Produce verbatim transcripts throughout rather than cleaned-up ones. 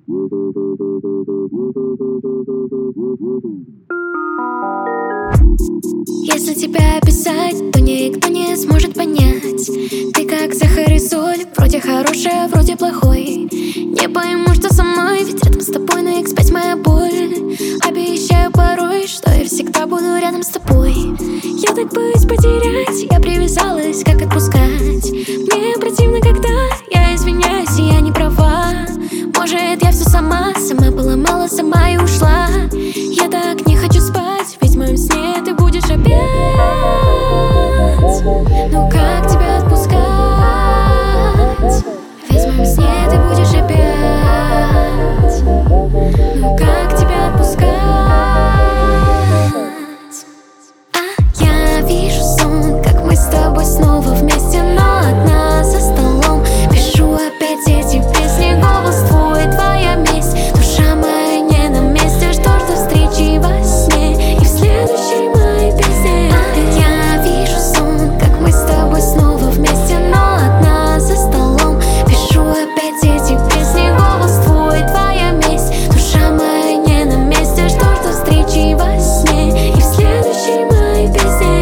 Если тебя описать, то никто не сможет понять. Ты как сахар и соль, вроде хорошая, вроде плохой. Не пойму, что со мной, ведь рядом с тобой на икс пять моя боль. Обещаю порой, что я всегда буду рядом с тобой. Я так боюсь потерять, я привязалась, как отпускать. Мне противно, когда я извиняюсь, и я не права. Может, я все сама, сама поломала, сама и ушла. Я так не хочу спать, ведь в моем сне ты будешь опять. Ну как тебя отпускать? Ведь в моем сне ты будешь опять. Ну как тебя отпускать? А я вижу сон, как мы с тобой снова вместе, но одна за столом. Пишу опять эти песни, голос твой, твоя месть. Душа моя не на месте, жду до встречи во сне и в следующей моей песне. А я вижу сон, как мы с тобой снова вместе, но одна за столом. Пишу опять эти песни, голос твой, твоя месть. Душа моя не на месте, жду до встречи во сне и в следующей моей песне.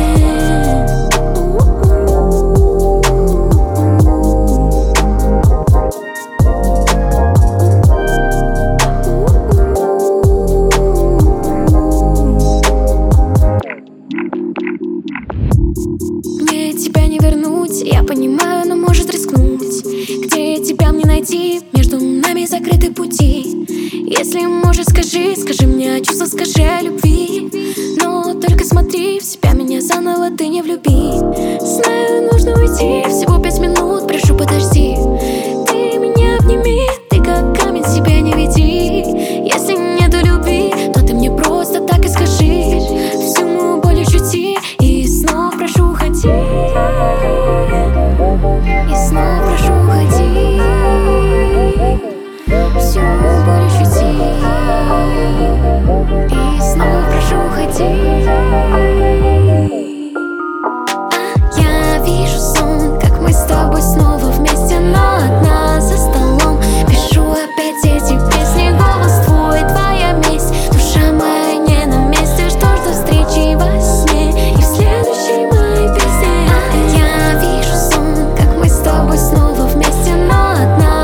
Мне тебя не вернуть, я понимаю, но может рискнуть. Где тебя мне найти? Между нами закрыты пути. Если можешь, скажи, скажи мне о чувствах, скажи о любви. Но только смотри в себя, меня заново ты не влюби. Знаю, нужно уйти, всего пять минут, прошу, подожди. Ты меня обними, ты как камень, себя не веди. Если нету любви, то ты мне просто так и скажи. Всю мою боль ощути, и снова прошу, ходи. И снова прошу, ходи. Всю мою боль ощути, и снова прошу, ходи. А я вижу сон, как мы с тобой снова вместе, но одна за столом. Пишу опять эти песни, голос твой, твоя месть. Душа моя не на месте, жду до встречи во сне и в следующей моей песне. А я вижу сон, как мы с тобой снова вместе, но одна